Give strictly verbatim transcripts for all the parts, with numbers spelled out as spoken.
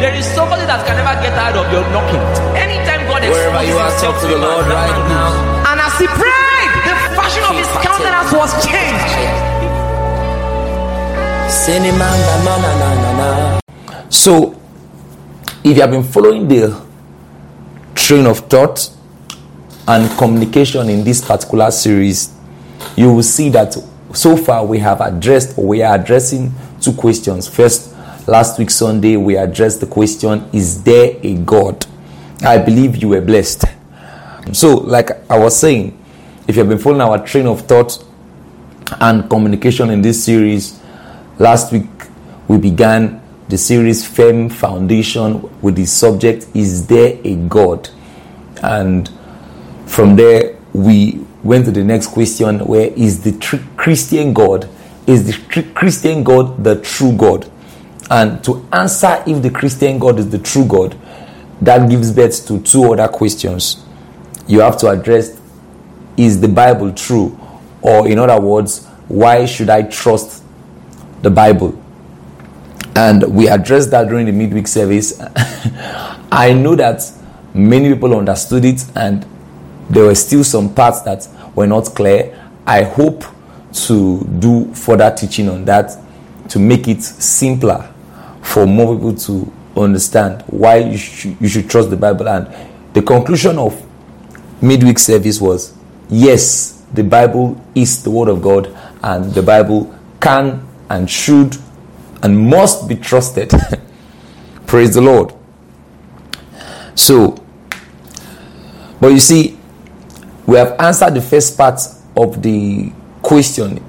There is somebody that can never get tired of your knocking. Anytime God Wherever you are, talk to the Lord right now. And as he prayed, the fashion of his countenance was changed. So, if you have been following the train of thought and communication in this particular series, you will see that so far we have addressed, or we are addressing two questions. First, last week Sunday, we addressed the question, is there a God? I believe you were blessed. So, like I was saying, if you have been following our train of thought and communication in this series, last week we began the series Firm Foundation with the subject, is there a God? And from there we went to the next question, where is the tr- Christian God, is the tr- Christian God the true God? And to answer if the Christian God is the true God, that gives birth to two other questions. You have to address, is the Bible true? Or in other words, why should I trust the Bible? And we addressed that during the midweek service. I know that many people understood it, and there were still some parts that were not clear. I hope to do further teaching on that to make it simpler for more people to understand why you should, you should trust the Bible. And the conclusion of midweek service was, yes, the Bible is the Word of God, and the Bible can and should and must be trusted. Praise the Lord. So, but you see, we have answered the first part of the question.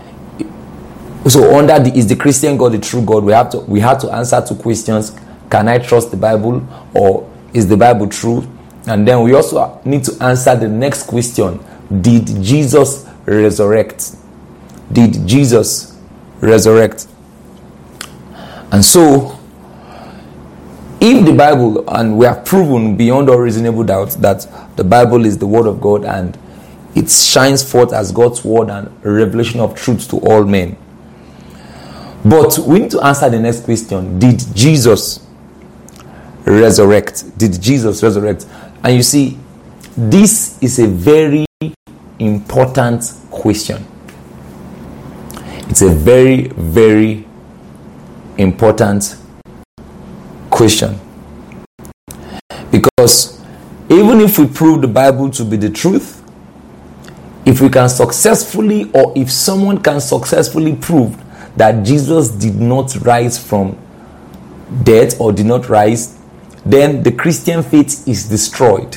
So under the, is the Christian God the true God? We have to we have to answer two questions. Can I trust the Bible, or is the Bible true? And then we also need to answer the next question. Did Jesus resurrect? Did Jesus resurrect? And so, if the Bible, and we have proven beyond all reasonable doubt that the Bible is the Word of God and it shines forth as God's Word and a revelation of truth to all men. But we need to answer the next question. Did Jesus resurrect? Did Jesus resurrect? And you see, this is a very important question. It's a very, very important question. Because even if we prove the Bible to be the truth, if we can successfully, or if someone can successfully prove that Jesus did not rise from death or did not rise, then the Christian faith is destroyed.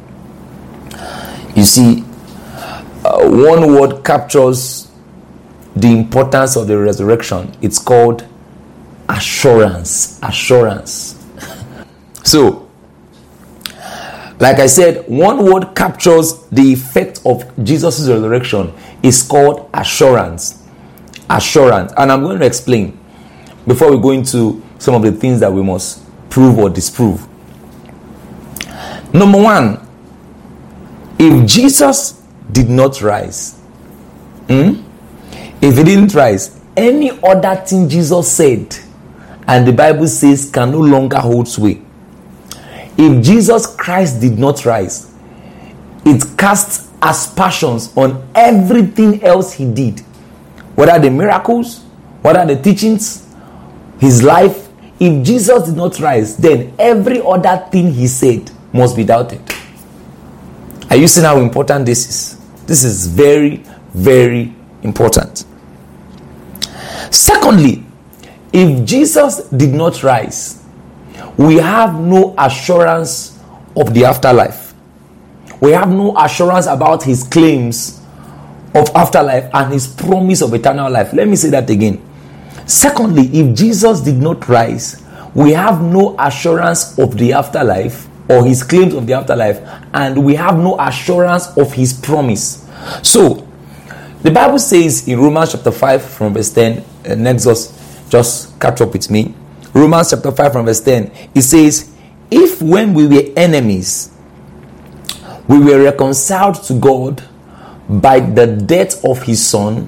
You see, uh, one word captures the importance of the resurrection. It's called assurance. Assurance. So, like I said, one word captures the effect of Jesus' resurrection. It's called assurance. Assurance. And I'm going to explain before we go into some of the things that we must prove or disprove. Number one, if Jesus did not rise, hmm, if he didn't rise, any other thing Jesus said and the Bible says can no longer hold sway. If Jesus Christ did not rise, it casts aspersions on everything else he did, whether the miracles, whether the teachings, his life. If Jesus did not rise, then every other thing he said must be doubted. Are you seeing how important this is? This is very, very important. Secondly, if Jesus did not rise, we have no assurance of the afterlife. We have no assurance about his claims of afterlife and his promise of eternal life. Let me say that again. Secondly, if Jesus did not rise, we have no assurance of the afterlife or his claims of the afterlife, and we have no assurance of his promise. So, the Bible says in Romans chapter five from verse ten, uh, next just, just catch up with me. Romans chapter five from verse ten, it says, if when we were enemies, we were reconciled to God by the death of his son,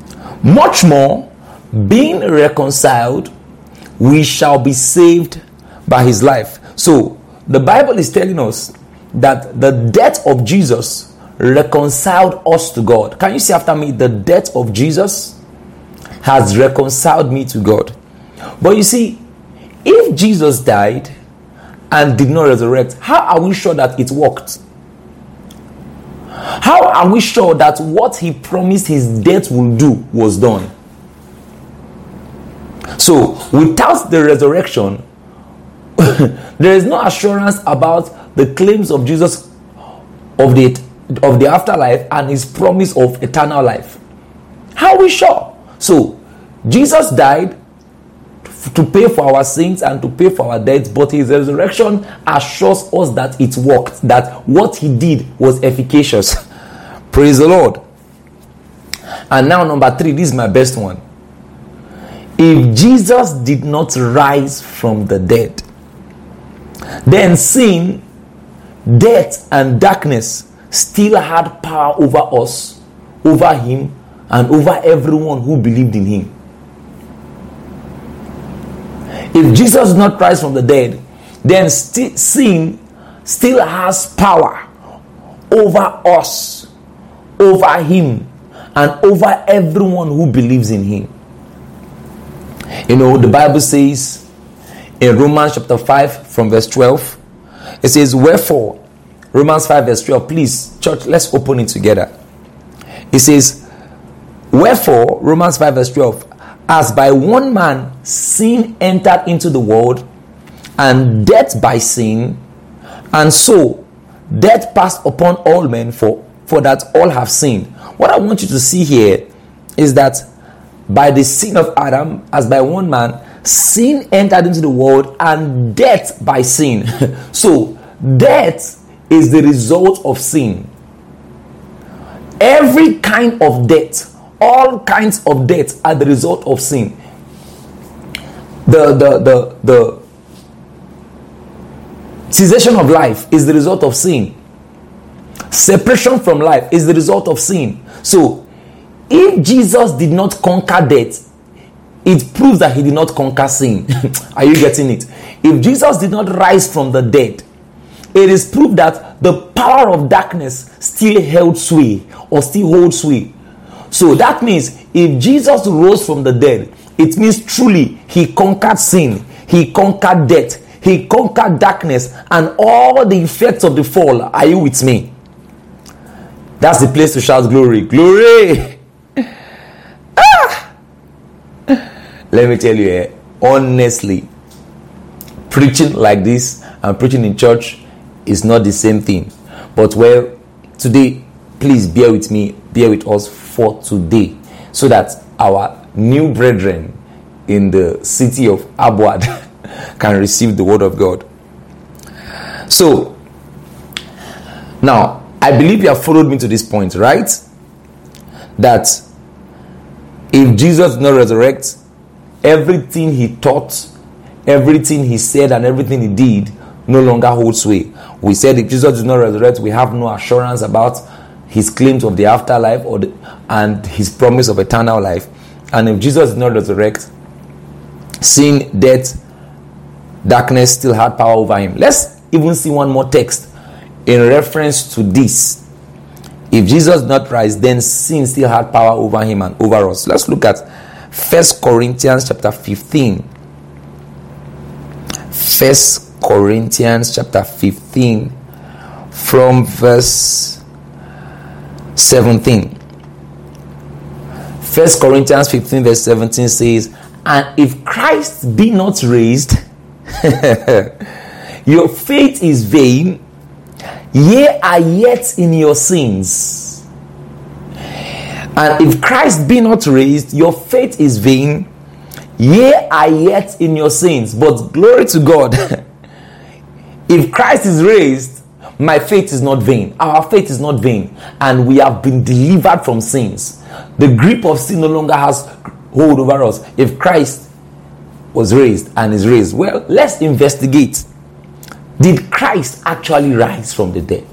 much more, being reconciled, we shall be saved by his life. So the Bible is telling us that the death of Jesus reconciled us to God. Can you say after me? The death of Jesus has reconciled me to God. But you see, if Jesus died and did not resurrect, how are we sure that it worked? How are we sure that what he promised his death will do was done? So, without the resurrection, there is no assurance about the claims of Jesus of the, of the afterlife and his promise of eternal life. How are we sure? So, Jesus died to pay for our sins and to pay for our debts, but his resurrection assures us that it worked, that what he did was efficacious. Praise the Lord. And now number three, this is my best one. If Jesus did not rise from the dead, then sin, death, and darkness still had power over us, over him, and over everyone who believed in him. If Jesus did not rise from the dead, then st- sin still has power over us, over him, and over everyone who believes in him. You know, the Bible says in Romans chapter five from verse twelve, it says, wherefore, Romans five verse twelve, please, church, let's open it together. It says, wherefore, Romans five verse twelve, as by one man sin entered into the world, and death by sin, and so death passed upon all men, for, for that all have sinned. What I want you to see here is that by the sin of Adam, as by one man, sin entered into the world, and death by sin. So death is the result of sin. Every kind of death, all kinds of death are the result of sin. The, the, the, the cessation of life is the result of sin. Separation from life is the result of sin. So, if Jesus did not conquer death, it proves that he did not conquer sin. Are you getting it? If Jesus did not rise from the dead, it is proof that the power of darkness still held sway or still holds sway. So that means if Jesus rose from the dead, it means truly he conquered sin, he conquered death, he conquered darkness and all the effects of the fall. Are you with me? That's the place to shout glory. Glory! Ah! Let me tell you, eh, honestly, preaching like this and preaching in church is not the same thing. But well, today, please bear with me, bear with us for today, so that our new brethren in the city of Abuad can receive the word of God. So, now, I believe you have followed me to this point, right? That if Jesus did not resurrect, everything he taught, everything he said, and everything he did no longer holds sway. We said if Jesus did not resurrect, we have no assurance about his claims of the afterlife or the, and his promise of eternal life. And if Jesus did not resurrect, sin, death, darkness still had power over him. Let's even see one more text in reference to this. If Jesus did not rise, then sin still had power over him and over us. Let's look at First Corinthians chapter fifteen. First Corinthians chapter fifteen from verse seventeen. First Corinthians fifteen verse seventeen says, and if Christ be not raised, your faith is vain, ye are yet in your sins. And if Christ be not raised, your faith is vain, ye are yet in your sins. But glory to God, if Christ is raised, my faith is not vain. Our faith is not vain. And we have been delivered from sins. The grip of sin no longer has hold over us. If Christ was raised and is raised, well, let's investigate. Did Christ actually rise from the dead?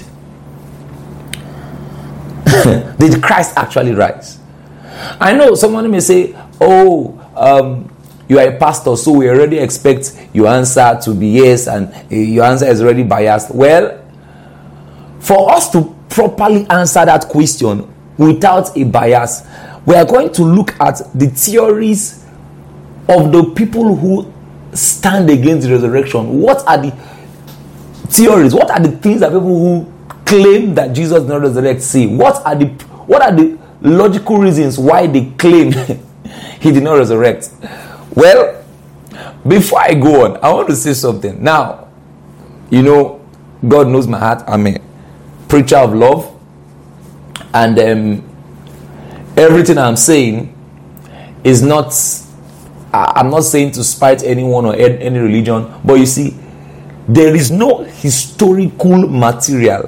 Did Christ actually rise? I know someone may say, oh, um, you are a pastor, so we already expect your answer to be yes, and uh, your answer is already biased. Well, for us to properly answer that question without a bias, we are going to look at the theories of the people who stand against the resurrection. What are the theories? What are the things that people who claim that Jesus did not resurrect say? What are the what are the logical reasons why they claim he did not resurrect? Well, before I go on, I want to say something. Now, you know, God knows my heart. I'm a preacher of love, and um, everything I'm saying is not, I'm not saying to spite anyone or any religion, but you see, there is no historical material,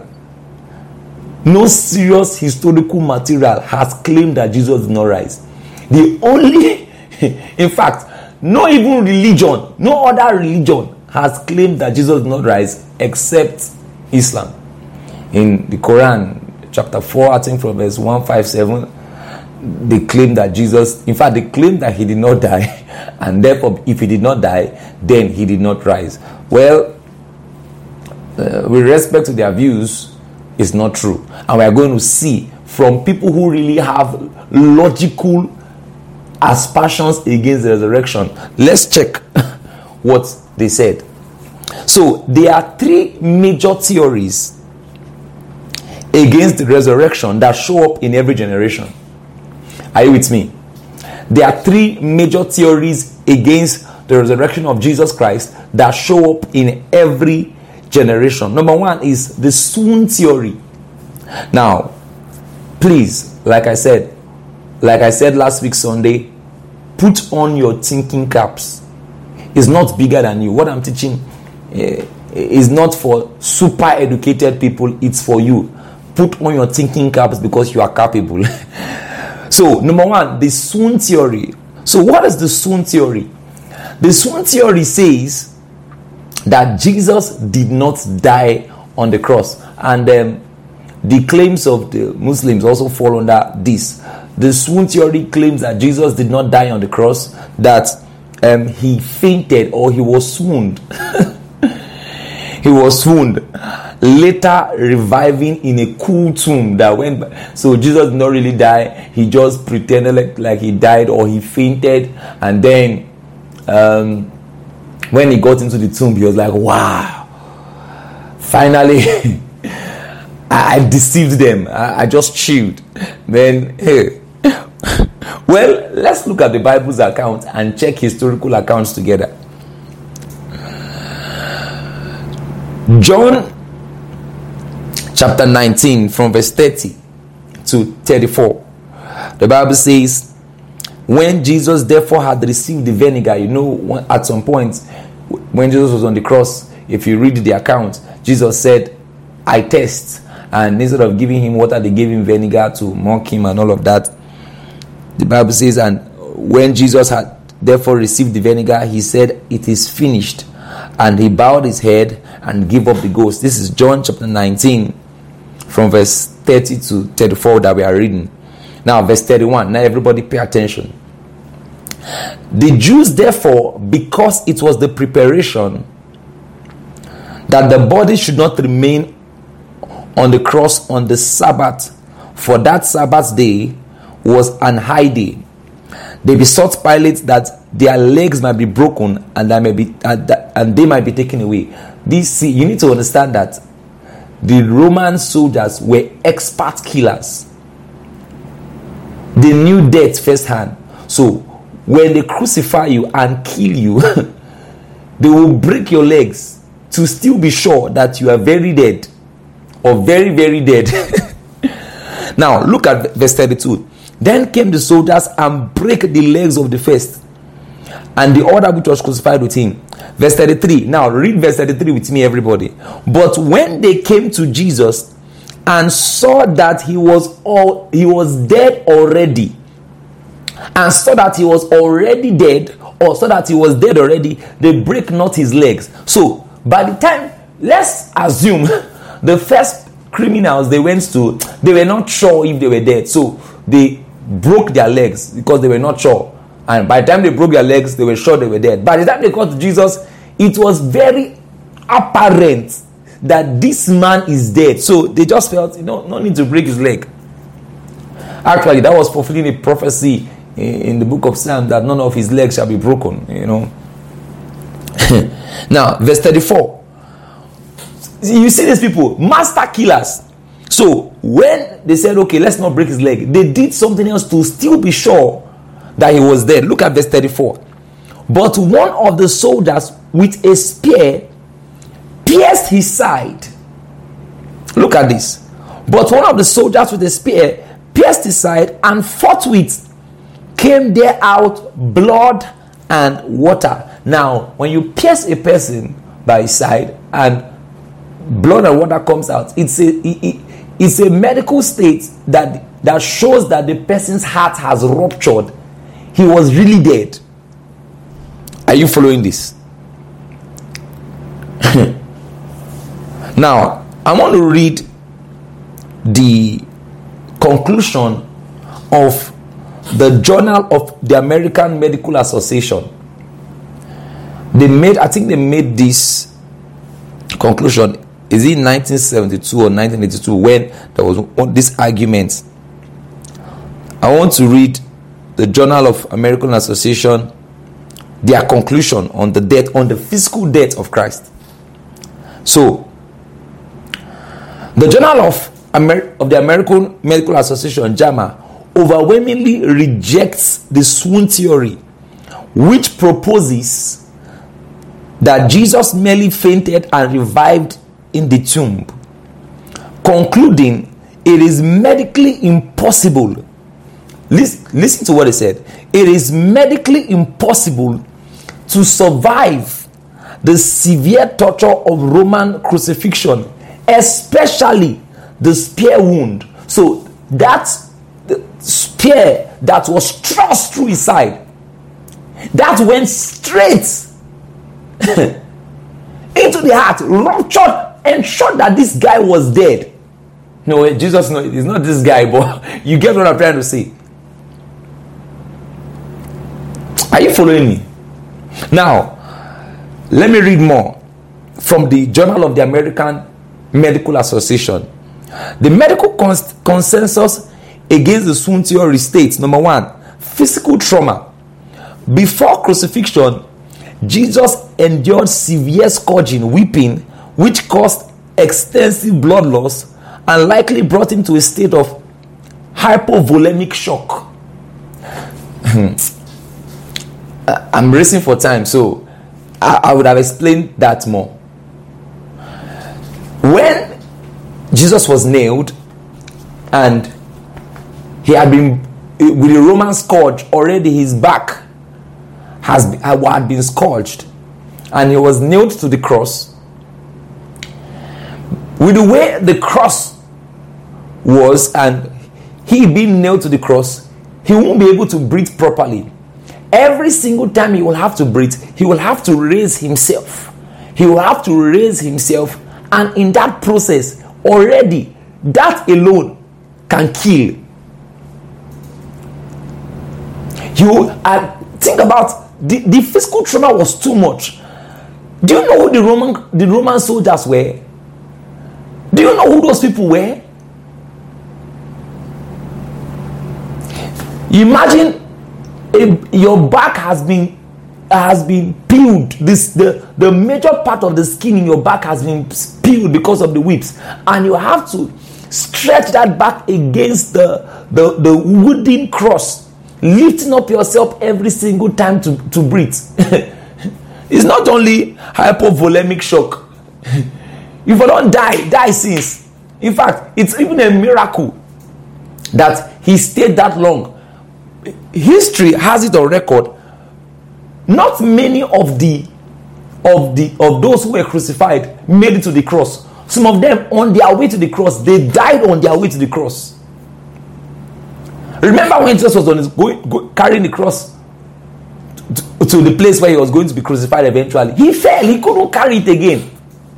no serious historical material has claimed that Jesus did not rise. The only, in fact, no even religion, no other religion has claimed that Jesus did not rise except Islam. In the Quran, chapter four, I think from verse one fifty-seven, they claim that Jesus, in fact, they claim that he did not die, and therefore, if he did not die, then he did not rise. Well, uh, with respect to their views, it's not true. And we are going to see from people who really have logical aspersions against the resurrection. Let's check what they said. So, there are three major theories against the resurrection that show up in every generation. Are you with me? There are three major theories against the resurrection of Jesus Christ that show up in every generation. Number one is the soon theory. Now, please, like I said, like I said last week Sunday, put on your thinking caps. It's not bigger than you. What I'm teaching uh, is not for super educated people. It's for you. Put on your thinking caps because you are capable. So, number one, the soon theory. So, what is the soon theory? The soon theory says that Jesus did not die on the cross. And um, the claims of the Muslims also fall under this. The swoon theory claims that Jesus did not die on the cross, that um, he fainted or he was swooned. He was swooned, later reviving in a cool tomb that went by. So Jesus did not really die. He just pretended like, like he died or he fainted. And then um, when he got into the tomb, he was like, wow, finally I, I deceived them. I, I just chilled. Then, hey, well, let's look at the Bible's account and check historical accounts together. John chapter nineteen from verse thirty to thirty-four. The Bible says, when Jesus therefore had received the vinegar, you know, at some point when Jesus was on the cross, if you read the account, Jesus said, I test. And instead of giving him water, they gave him vinegar to mock him and all of that. The Bible says, and when Jesus had therefore received the vinegar, he said, it is finished. And he bowed his head and gave up the ghost. This is John chapter nineteen from verse thirty to thirty-four that we are reading. Now verse thirty-one. Now everybody pay attention. The Jews therefore, because it was the preparation that the body should not remain on the cross on the Sabbath, for that Sabbath day was an high day, they besought Pilate that their legs might be broken and that may be uh, that, and they might be taken away. This, see, you need to understand that the Roman soldiers were expert killers. They knew death firsthand. So when they crucify you and kill you, they will break your legs to still be sure that you are very dead or very very dead. Now look at verse thirty-two. Then came the soldiers and break the legs of the first and the other which was crucified with him. Verse thirty-three. Now read verse thirty-three with me, everybody. But when they came to Jesus and saw that he was all he was dead already, and saw that he was already dead, or saw that he was dead already, they break not his legs. So by the time, let's assume the first criminals they went to, they were not sure if they were dead, so they broke their legs because they were not sure. And by the time they broke their legs, they were sure they were dead. By the time they got to Jesus, it was very apparent that this man is dead. So they just felt, you know, no need to break his leg. Actually, that was fulfilling a prophecy in the book of Psalms that none of his legs shall be broken, you know. Now, verse thirty-four. You see these people, master killers. So when they said, okay, let's not break his leg, they did something else to still be sure that he was dead. Look at verse thirty-four. But one of the soldiers with a spear pierced his side. Look at this. But one of the soldiers with a spear pierced his side, and forthwith came there out blood and water. Now, when you pierce a person by his side and blood and water comes out, it's a it, it's a medical state that that shows that the person's heart has ruptured. He was really dead. Are you following this? Now, I want to read the conclusion of the Journal of the American Medical Association. They made, I think they made this conclusion, is it nineteen seventy-two or nineteen eighty-two, when there was this argument. I want to read the Journal of American Association, their conclusion on the death, on the physical death of Christ. So, the Journal of Amer- of the American Medical Association, JAMA, overwhelmingly rejects the swoon theory, which proposes that Jesus merely fainted and revived in the tomb, concluding it is medically impossible. Listen, listen to what he said. It is medically impossible to survive the severe torture of Roman crucifixion, especially the spear wound. So that spear that was thrust through his side, that went straight into the heart, ruptured, and showed that this guy was dead. No, Jesus, no, it's not this guy, but you get what I'm trying to say. Are you following me? Now, let me read more from the Journal of the American Medical Association. The medical cons- consensus against the swoon theory states, number one, physical trauma. Before crucifixion, Jesus endured severe scourging, whipping, which caused extensive blood loss and likely brought him to a state of hypovolemic shock. I'm racing for time, so I, I would have explained that more. When Jesus was nailed and he had been with a Roman scourge, already his back has been, had been scourged, and he was nailed to the cross. With the way the cross was, and he being nailed to the cross, he won't be able to breathe properly. Every single time he will have to breathe, he will have to raise himself. He will have to raise himself, and in that process, already, that alone can kill. You uh, think about the, the physical trauma was too much. Do you know who the Roman the Roman soldiers were? Do you know who those people were? Imagine if your back has been has been peeled. This the, the major part of the skin in your back has been peeled because of the whips, and you have to stretch that back against the the, the wooden cross, lifting up yourself every single time to, to breathe. It's not only hypovolemic shock. If you don't die, die since. In fact, it's even a miracle that he stayed that long. History has it on record. Not many of the of the of those who were crucified made it to the cross. Some of them, on their way to the cross, they died on their way to the cross. Remember when Jesus was on his going, go, carrying the cross to, to the place where he was going to be crucified eventually? He fell. He couldn't carry it again.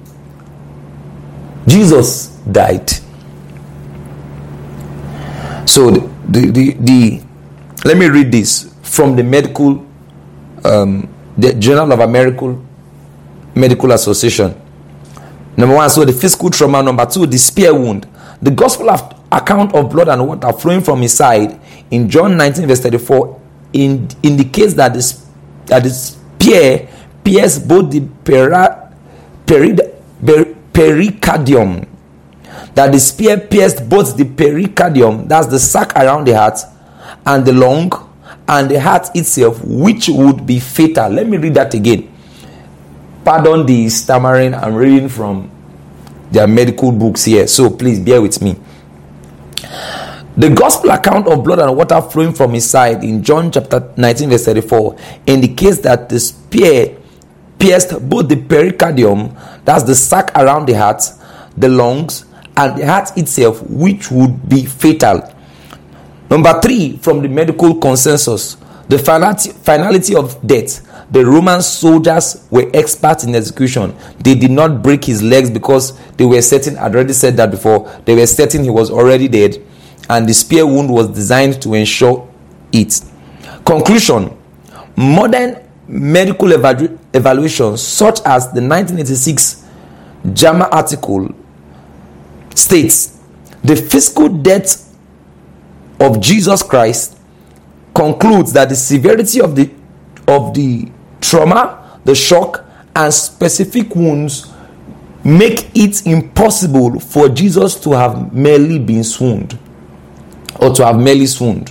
Jesus died. So the the, the, the let me read this from the medical, um, the Journal of American Medical Association. Number one, so the physical trauma. Number two, the spear wound. The gospel account of blood and water flowing from his side in John nineteen verse thirty-four in, indicates that the, that the spear pierced both the peri, peri, peri, pericardium. That the spear pierced both the pericardium, that's the sac around the heart, and the lung, and the heart itself, which would be fatal. Let me read that again. Pardon the stammering, I'm reading from their medical books here, so please bear with me. The gospel account of blood and water flowing from his side in John chapter nineteen verse thirty-four indicates that the spear pierced both the pericardium, that's the sac around the heart, the lungs, and the heart itself, which would be fatal. Number three, from the medical consensus, the finality, finality of death. The Roman soldiers were experts in execution. They did not break his legs because they were certain, I'd already said that before, they were certain he was already dead, and the spear wound was designed to ensure it. Conclusion: modern medical evalu- evaluations, such as the nineteen eighty-six JAMA article, states the physical death of Jesus Christ concludes that the severity of the of the trauma, the shock, and specific wounds make it impossible for Jesus to have merely been swooned, or to have merely swooned.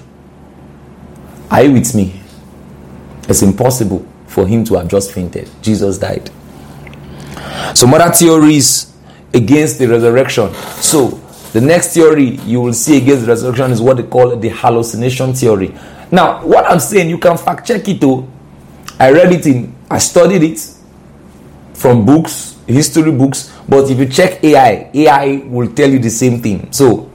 Are you with me? It's impossible for him to have just fainted. Jesus died. Some other theories against the resurrection. So the next theory you will see against the resurrection is what they call the hallucination theory. Now, what I'm saying, you can fact check it too. I read it in, I studied it from books, history books, but if you check A I, A I will tell you the same thing. So,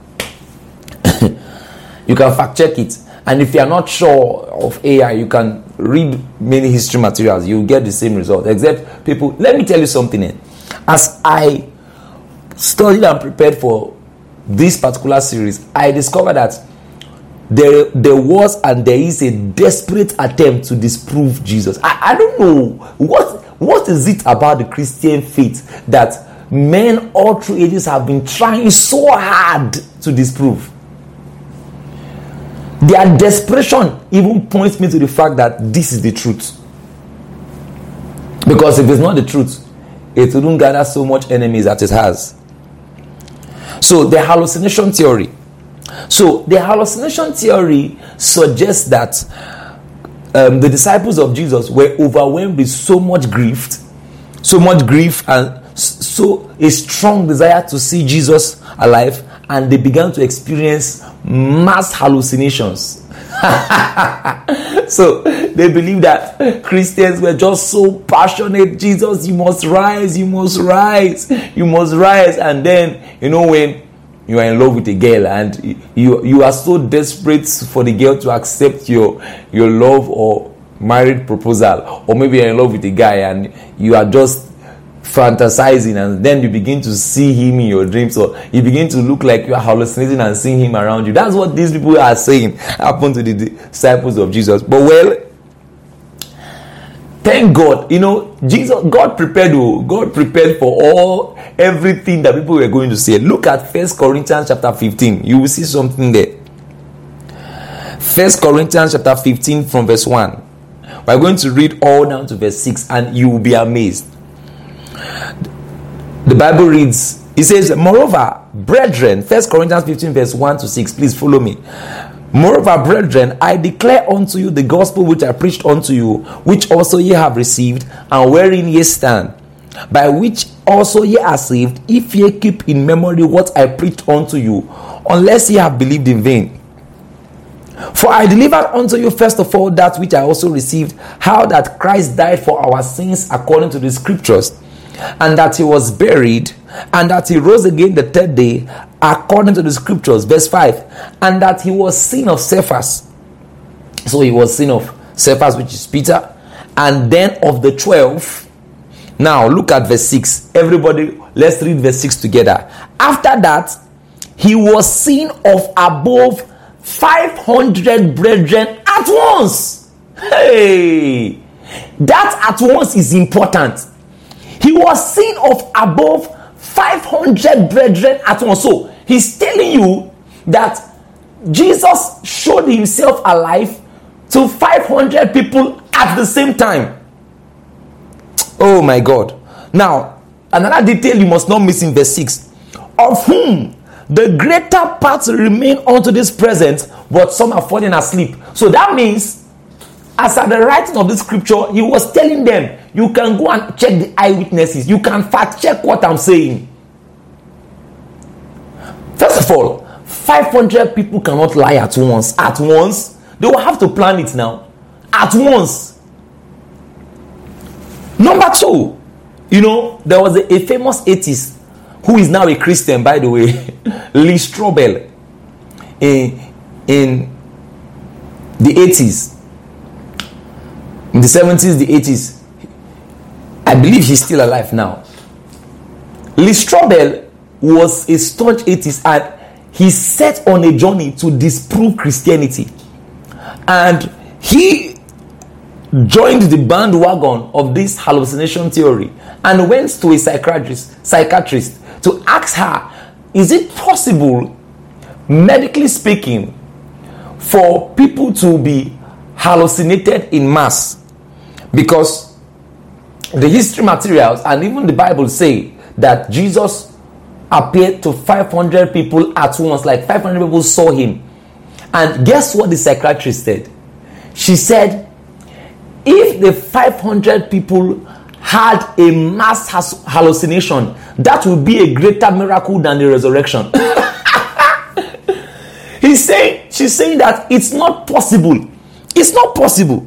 you can fact check it. And if you are not sure of A I, you can read many history materials. You will get the same result. Except people, let me tell you something. Eh? As I studied and prepared for this particular series, I discovered that There, there was and there is a desperate attempt to disprove Jesus. I, I don't know what what is it about the Christian faith that men all through ages have been trying so hard to disprove. Their desperation even points me to the fact that this is the truth. Because if it's not the truth, it wouldn't gather so much enemies that it has. So the hallucination theory. So the hallucination theory suggests that um, the disciples of Jesus were overwhelmed with so much grief, so much grief, and so a strong desire to see Jesus alive, and they began to experience mass hallucinations. So they believe that Christians were just so passionate. Jesus, you must rise, you must rise, you must rise, and then you know when you are in love with a girl and you you are so desperate for the girl to accept your your love or marriage proposal, or maybe you're in love with a guy and you are just fantasizing, and then you begin to see him in your dreams, or you begin to look like you are hallucinating and seeing him around you. That's what these people are saying happened to the disciples of Jesus. But well, thank God, you know, Jesus, God prepared you. God prepared for all, everything that people were going to say. Look at First Corinthians chapter fifteen. You will see something there. First Corinthians chapter fifteen from verse one. We're going to read all down to verse six, and you will be amazed. The Bible reads, it says, moreover, brethren, First Corinthians fifteen verse one to six. Please follow me. Moreover, brethren, I declare unto you the gospel which I preached unto you, which also ye have received, and wherein ye stand, by which also ye are saved, if ye keep in memory what I preached unto you, unless ye have believed in vain. For I delivered unto you first of all that which I also received, how that Christ died for our sins according to the scriptures, and that he was buried, and that he rose again the third day according to the scriptures. Verse five, and that he was seen of Cephas. So he was seen of Cephas, which is Peter, and then of the twelve. Now look at verse six. Everybody, let's read verse six together. After that, he was seen of above five hundred brethren at once. Hey, that at once is important. He was seen of above five hundred brethren at once. So he's telling you that Jesus showed himself alive to five hundred people at the same time. Oh my God. Now, another detail you must not miss in verse six. Of whom the greater part remain unto this present, but some are falling asleep. So that means, as at the writing of the scripture, he was telling them, you can go and check the eyewitnesses. You can fact check what I'm saying. First of all, five hundred people cannot lie at once. At once. They will have to plan it now. At once. Number two, you know, there was a, a famous atheist who is now a Christian, by the way, Lee Strobel, in, in the eighties, in the seventies, the eighties. I believe he's still alive now. Lee Strobel was a staunch atheist, and he set on a journey to disprove Christianity. And he joined the bandwagon of this hallucination theory and went to a psychiatrist, psychiatrist to ask her, is it possible, medically speaking, for people to be hallucinated in mass? Because the history materials and even the Bible say that Jesus appeared to five hundred people at once, like five hundred people saw him. And guess what the psychiatrist said? She said, if the five hundred people had a mass has- hallucination, that would be a greater miracle than the resurrection. He's saying, she's saying that it's not possible. It's not possible.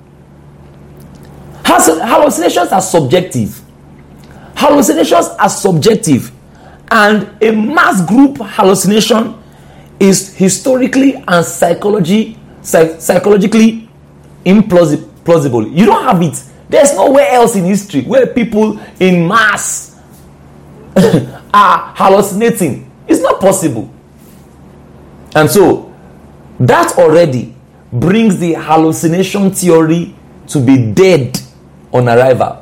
Hallucinations are subjective. Hallucinations are subjective. And a mass group hallucination is historically and psychology, psych- psychologically implausible. You don't have it. There's nowhere else in history where people in mass are hallucinating. It's not possible. And so, that already brings the hallucination theory to be dead on arrival.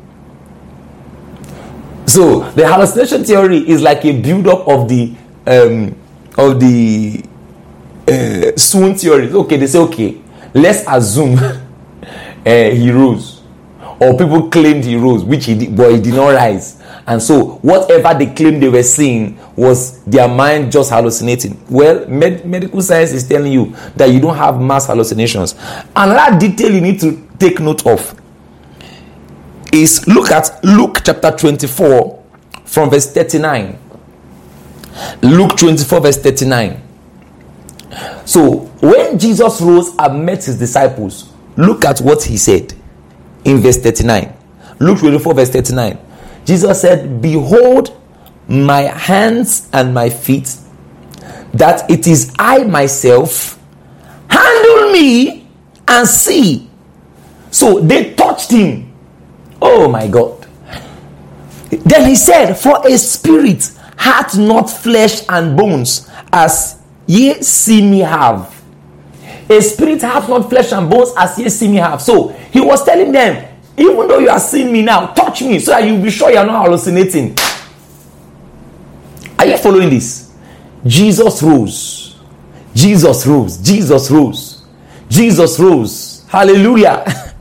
So, the hallucination theory is like a build-up of the um, of the uh, swoon theories. Okay, they say, okay, let's assume uh, he rose, or people claimed he rose, which he did, but he did not rise. And so whatever they claimed they were seeing was their mind just hallucinating. Well, med- medical science is telling you that you don't have mass hallucinations. Another detail you need to take note of is look at Luke chapter twenty-four from verse thirty-nine. Luke twenty-four verse thirty-nine. So when Jesus rose and met his disciples, look at what he said in verse thirty-nine. Luke twenty-four verse thirty-nine. Jesus said, behold my hands and my feet, that it is I myself. Handle me and see. So they touched him. Oh my God. Then he said, for a spirit hath not flesh and bones, as ye see me have. A spirit hath not flesh and bones, as ye see me have. So he was telling them, even though you are seeing me now, touch me so that you'll be sure you're not hallucinating. Are you following this? Jesus rose. Jesus rose. Jesus rose. Jesus rose. Hallelujah.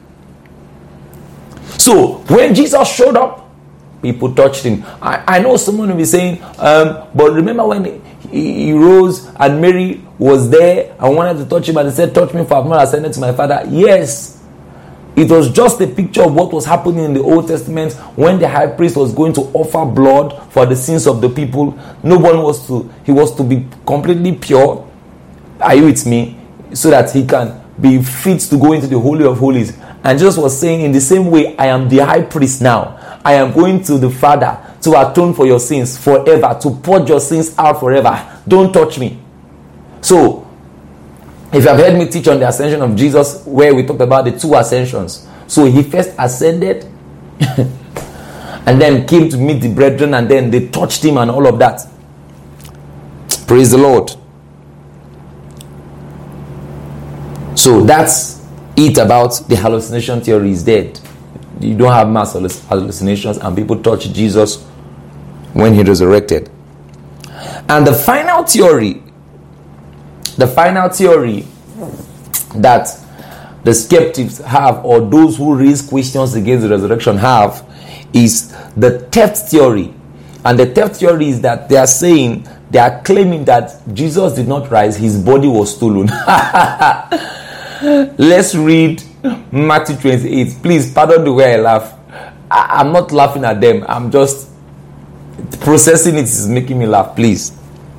So when Jesus showed up, people touched him. I, I know someone will be saying, um, but remember when he, he rose and Mary was there and wanted to touch him, and he said, touch me, for I have not ascended to my Father. Yes. It was just a picture of what was happening in the Old Testament when the high priest was going to offer blood for the sins of the people. No one was to, he was to be completely pure. Are you with me? So that he can be fit to go into the Holy of Holies. And Jesus was saying, in the same way, I am the high priest now. I am going to the Father to atone for your sins forever, to purge your sins out forever. Don't touch me. So, if you have heard me teach on the ascension of Jesus, where we talked about the two ascensions. So he first ascended and then came to meet the brethren, and then they touched him and all of that. Praise the Lord. So that's it about the hallucination theory is dead. You don't have mass hallucinations, and people touch Jesus when he resurrected. And the final theory, the final theory that the skeptics have, or those who raise questions against the resurrection have, is the theft theory. And the theft theory is that they are saying, they are claiming that Jesus did not rise, his body was stolen. Let's read Matthew twenty-eight. Please pardon the way I laugh. I, I'm not laughing at them. I'm just processing it is making me laugh. Please.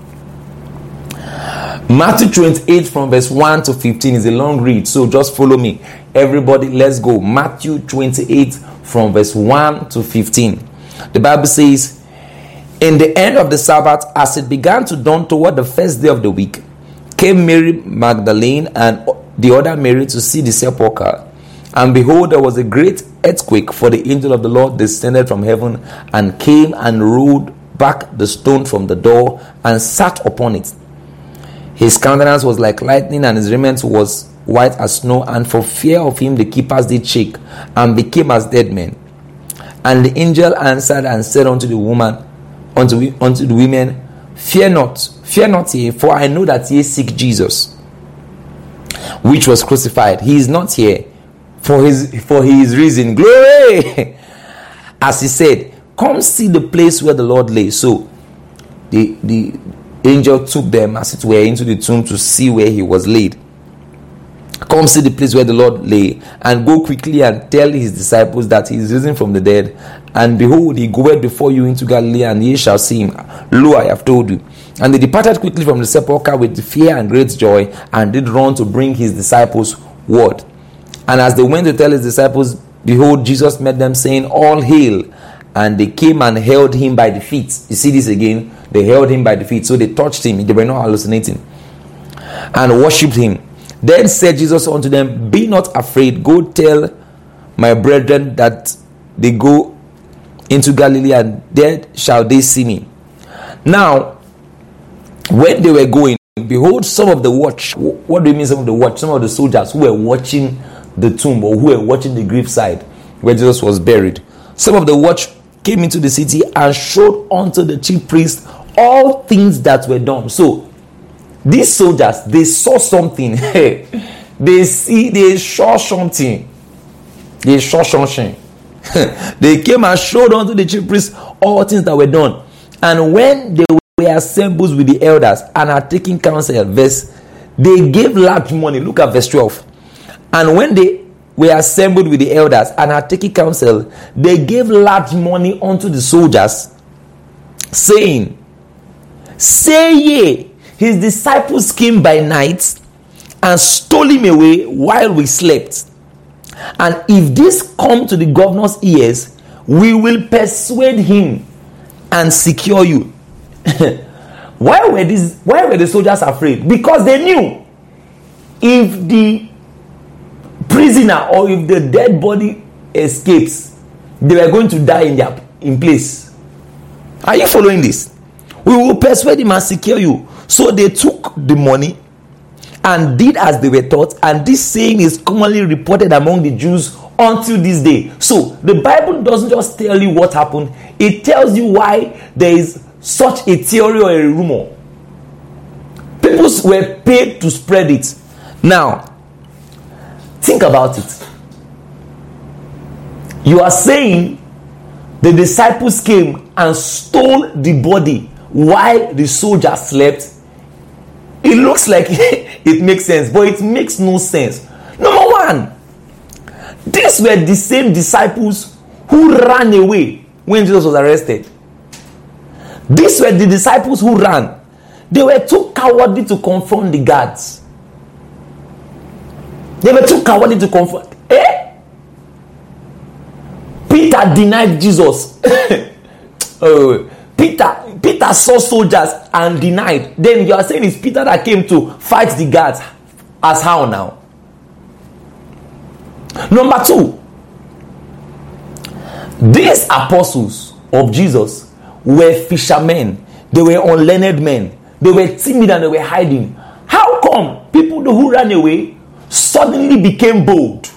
Matthew twenty-eight from verse one to fifteen is a long read, so just follow me. Everybody, let's go. Matthew twenty-eight from verse one to fifteen. The Bible says, in the end of the Sabbath, as it began to dawn toward the first day of the week, came Mary Magdalene and the other Mary to see the sepulchre. And behold, there was a great earthquake, for the angel of the Lord descended from heaven and came and rolled back the stone from the door and sat upon it. His countenance was like lightning, and his raiment was white as snow. And for fear of him, the keepers did shake and became as dead men. And the angel answered and said unto the woman, unto, unto the women, Fear not, fear not ye, for I know that ye seek Jesus, which was crucified. He is not here, for his for he is risen. Glory! As he said, come see the place where the Lord lay. So the the angel took them, as it were, into the tomb to see where he was laid. Come see the place where the Lord lay, and go quickly and tell his disciples that he is risen from the dead. And behold, he goeth before you into Galilee, and ye shall see him. Lo, I have told you. And they departed quickly from the sepulchre with fear and great joy, and did run to bring his disciples word. And as they went to tell his disciples, behold, Jesus met them, saying, All hail. And they came and held him by the feet. You see this again? They held him by the feet. So they touched him. They were not hallucinating. And worshipped him. Then said Jesus unto them, Be not afraid. Go tell my brethren that they go into Galilee, and there shall they see me. Now, when they were going, behold, some of the watch. What do you mean some of the watch? Some of the soldiers who were watching the tomb, or who were watching the graveside where Jesus was buried. Some of the watch came into the city and showed unto the chief priest all things that were done. So these soldiers, they saw something. they see, they saw something. They saw something. They came and showed unto the chief priest all things that were done. And when they were assembled with the elders and had taken counsel, verse, they gave large money. Look at verse twelve. And when they were assembled with the elders and had taken counsel, they gave large money unto the soldiers, saying, Say ye, his disciples came by night and stole him away while we slept. And if this come to the governor's ears, we will persuade him and secure you. Why were these? Why were the soldiers afraid? Because they knew if the prisoner or if the dead body escapes, they were going to die in their in place. Are you following this? We will persuade him and secure you. So they took the money and did as they were taught, and this saying is commonly reported among the Jews until this day. So the Bible doesn't just tell you what happened, it tells you why there is such a theory or a rumor. People were paid to spread it. Now, think about it. You are saying the disciples came and stole the body while the soldiers slept. It looks like it makes sense, but it makes no sense. Number one, these were the same disciples who ran away when Jesus was arrested. These were the disciples who ran. They were too cowardly to confront the guards. They were too cowardly to confront. Eh? Peter denied Jesus. oh, Peter, Peter saw soldiers and denied. Then you are saying it's Peter that came to fight the guards. As how now? Number two, these apostles of Jesus were fishermen. They were unlearned men. They were timid and they were hiding. How come people who ran away suddenly became bold.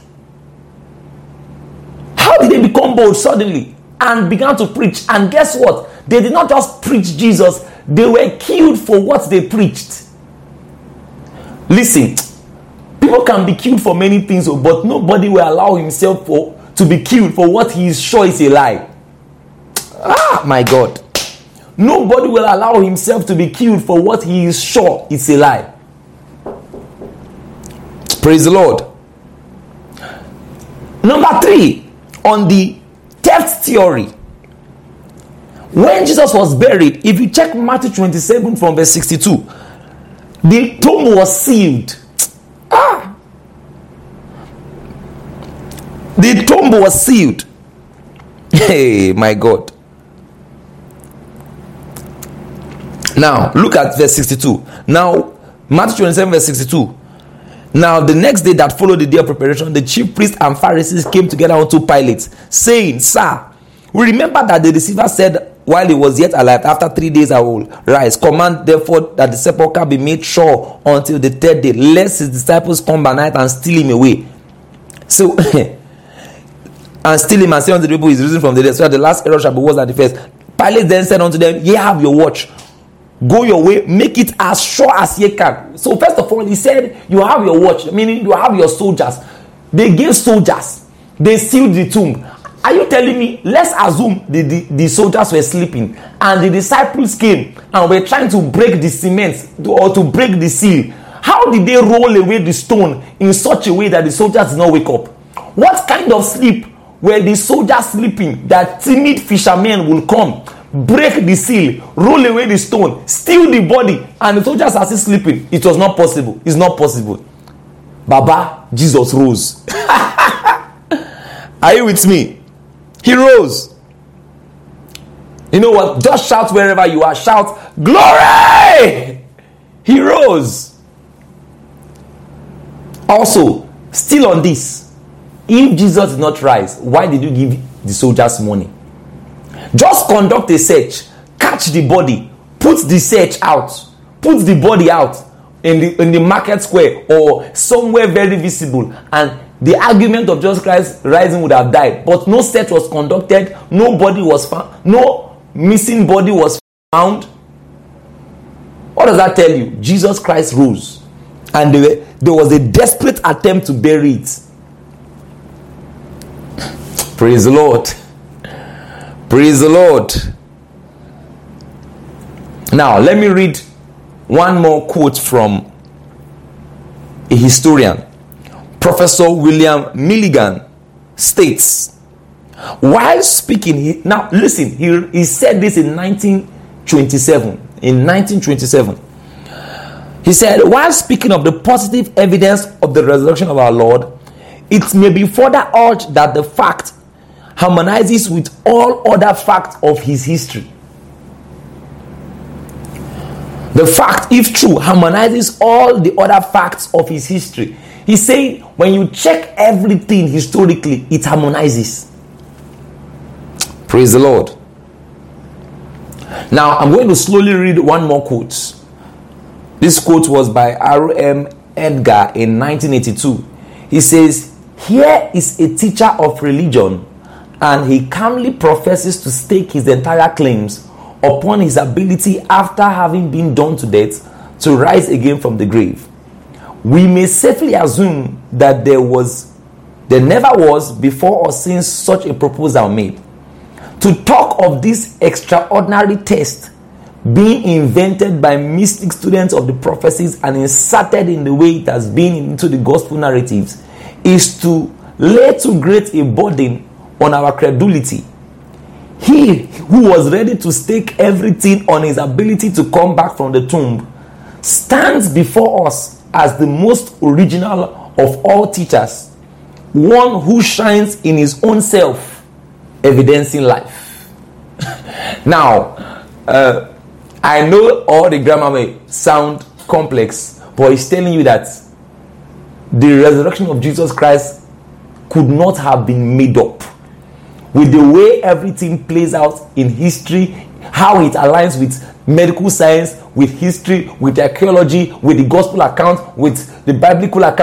How did they become bold suddenly? And began to preach. And guess what? They did not just preach Jesus, they were killed for what they preached. Listen, people can be killed for many things, but nobody will allow himself for, to be killed for what he is sure is a lie. Ah, my God. Nobody will allow himself to be killed for what he is sure is a lie. Praise the Lord. Number three, on the theft theory. When Jesus was buried, if you check Matthew twenty-seven from verse sixty-two, the tomb was sealed. Ah! The tomb was sealed. Hey, my God. Now, look at verse sixty-two. Now, Matthew twenty-seven, verse sixty-two. Now, the next day that followed the day of preparation, the chief priests and Pharisees came together unto Pilate, saying, Sir, we remember that the deceiver said, while he was yet alive, after three days I will rise. Command therefore that the sepulchre be made sure until the third day, lest his disciples come by night and steal him away. So, and steal him and say unto the people, he is risen from the dead, so that the last error shall be worse than the first. Pilate then said unto them, Ye have your watch. Go your way, make it as sure as ye can. So first of all, he said, you have your watch, meaning you have your soldiers. They gave soldiers. They sealed the tomb. Are you telling me, let's assume the, the, the soldiers were sleeping and the disciples came and were trying to break the cement or to break the seal. How did they roll away the stone in such a way that the soldiers did not wake up? What kind of sleep were the soldiers sleeping that timid fishermen will come, break the seal, roll away the stone, steal the body, and the soldiers are still sleeping? It was not possible. It's not possible. Baba, Jesus rose. Are you with me? He rose. You know what? Just shout wherever you are. Shout, glory! He rose. Also, still on this, if Jesus did not rise, why did you give the soldiers money? Just conduct a search, catch the body, put the search out, put the body out in the in the market square or somewhere very visible, and the argument of Jesus Christ rising would have died. But no search was conducted, no body was found, no missing body was found. What does that tell you? Jesus Christ rose, and there, were, there was a desperate attempt to bury it. Praise the Lord. Praise the Lord. Now, let me read one more quote from a historian. Professor William Milligan states, while speaking, he, now listen, he, he said this in nineteen twenty-seven. In nineteen twenty-seven, he said, while speaking of the positive evidence of the resurrection of our Lord, it may be further urged that the fact harmonizes with all other facts of his history. The fact, if true, harmonizes all the other facts of his history. He's saying when you check everything historically, it harmonizes. Praise the Lord. Now, I'm going to slowly read one more quote. This quote was by R M Edgar in nineteen eighty-two. He says, here is a teacher of religion, and he calmly professes to stake his entire claims upon his ability after having been done to death to rise again from the grave. We may safely assume that there was, there never was before or since such a proposal made. To talk of this extraordinary test being invented by mystic students of the prophecies and inserted in the way it has been into the gospel narratives is to lay too great a burden on our credulity. He who was ready to stake everything on his ability to come back from the tomb stands before us as the most original of all teachers, one who shines in his own self, evidencing life. Now, uh, I know all the grammar may sound complex, but it's telling you that the resurrection of Jesus Christ could not have been made up. With the way everything plays out in history, how it aligns with medical science, with history, with archaeology, with the gospel account, with the biblical account,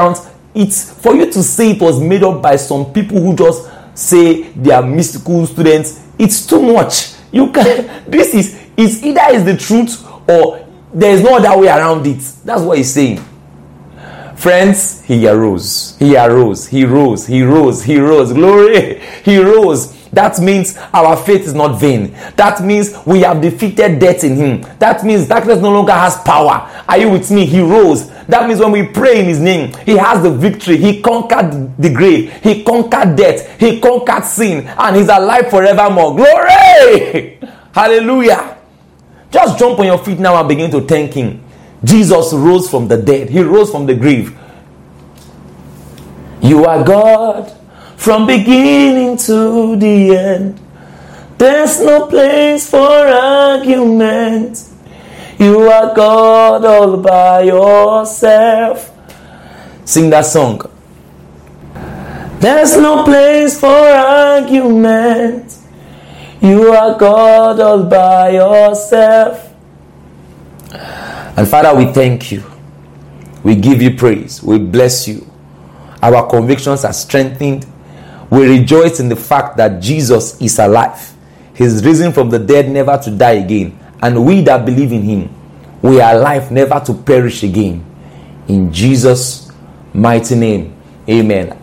it's for you to say it was made up by some people who just say they are mystical students. It's too much. You can. This is it's either is the truth or there is no other way around it. That's what he's saying. Friends, he arose. He arose. He rose. He rose. He rose. Glory. He rose. That means our faith is not vain. That means we have defeated death in him. That means darkness no longer has power. Are you with me? He rose. That means when we pray in his name, he has the victory. He conquered the grave. He conquered death. He conquered sin. And he's alive forevermore. Glory! Hallelujah. Just jump on your feet now and begin to thank him. Jesus rose from the dead. He rose from the grave. You are God from beginning to the end. There's no place for argument. You are God all by yourself. Sing that song. There's no place for argument. You are God all by yourself. And Father, we thank you. We give you praise. We bless you. Our convictions are strengthened. We rejoice in the fact that Jesus is alive. He's risen from the dead, never to die again. And we that believe in him, we are alive, never to perish again. In Jesus' mighty name, amen.